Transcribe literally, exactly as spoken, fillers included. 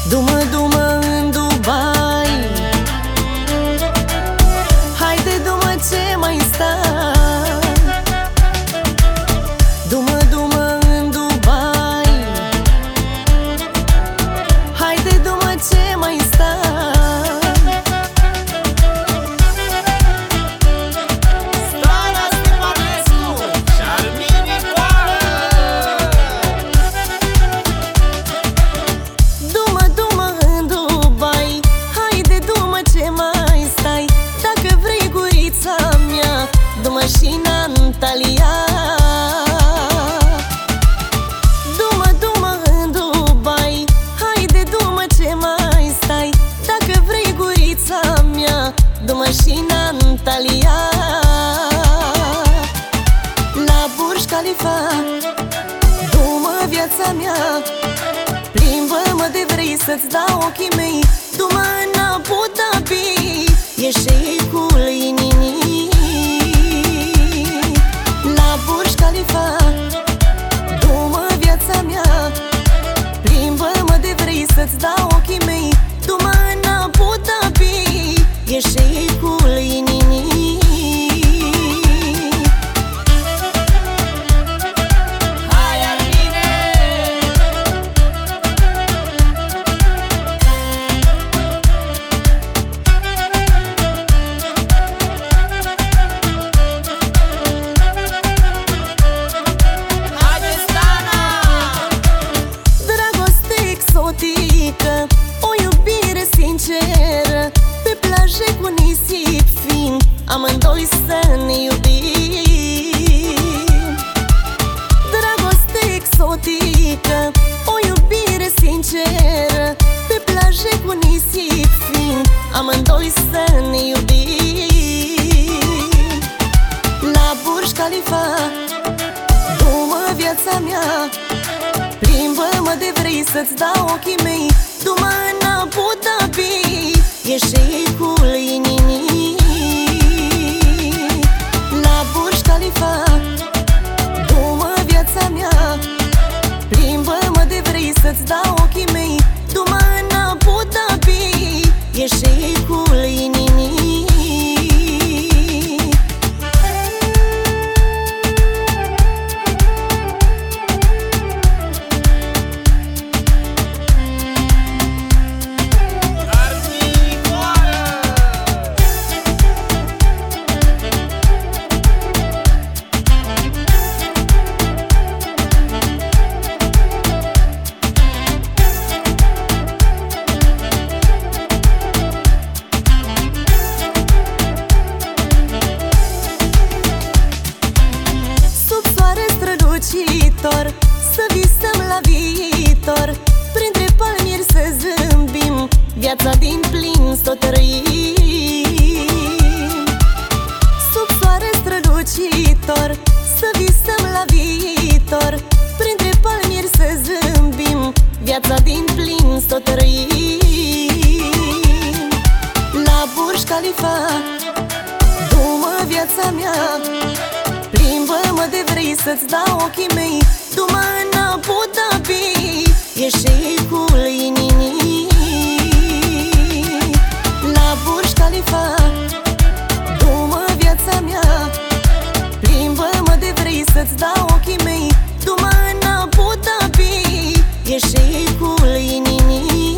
Du-mă, du-mă în Dubai. Haide, du-mă, ce mai stai? Du-mă, du-mă în Dubai. Haide, du-mă, ce mai stai? Și în Antalya. Du-mă, du-mă în Dubai. Haide, du-mă, ce mai stai? Dacă vrei gurița mea, du-mă și în Antalya. La Burj Khalifa, du-mă, viața mea. Plimbă-mă de vrei să-ți dau ochii mei. Du-mă în Abu Dhabi, e șeicul inimii. Burj Khalifa, du-mă, viața mea. Plimbă-mă de vrei să-ți dau ochii mei. Du-mă în Abu Dhabi, e șeicul inimii. Hai, Armine! O iubire sinceră, pe plaje cu nisip fin, amândoi să ne iubim. Dragoste exotică, o iubire sinceră, pe plaje cu nisip fin, amândoi să ne iubim. La Burj Khalifa, du-mă, viața mea. Plimbă-mă de vrei să-ți dau ochii mei. Du-mă în Abu Dhabi, e șeicul inimii. La Burj Khalifa, du-mă, viața mea. Plimbă-mă de vrei să-ți dau ochii mei. Du-mă în Abu Dhabi, e șeicul inimii. Să visăm la viitor, printre palmieri să zâmbim, viața din plin s-o trăim. Sub soare strălucitor, să visăm la viitor, printre palmieri să zâmbim, viața din plin s-o trăim. La Burj Khalifa, du-mă, viața mea. Plimbă-mă de vrei să-ți dau ochii mei. Du-mă în Abu Dhabi, e șeicul inimii. La Burj Khalifa, du-mă, viața mea. Plimbă-mă de vrei să-ți dau ochii mei. Du-mă în Abu Dhabi, e șeicul inimii.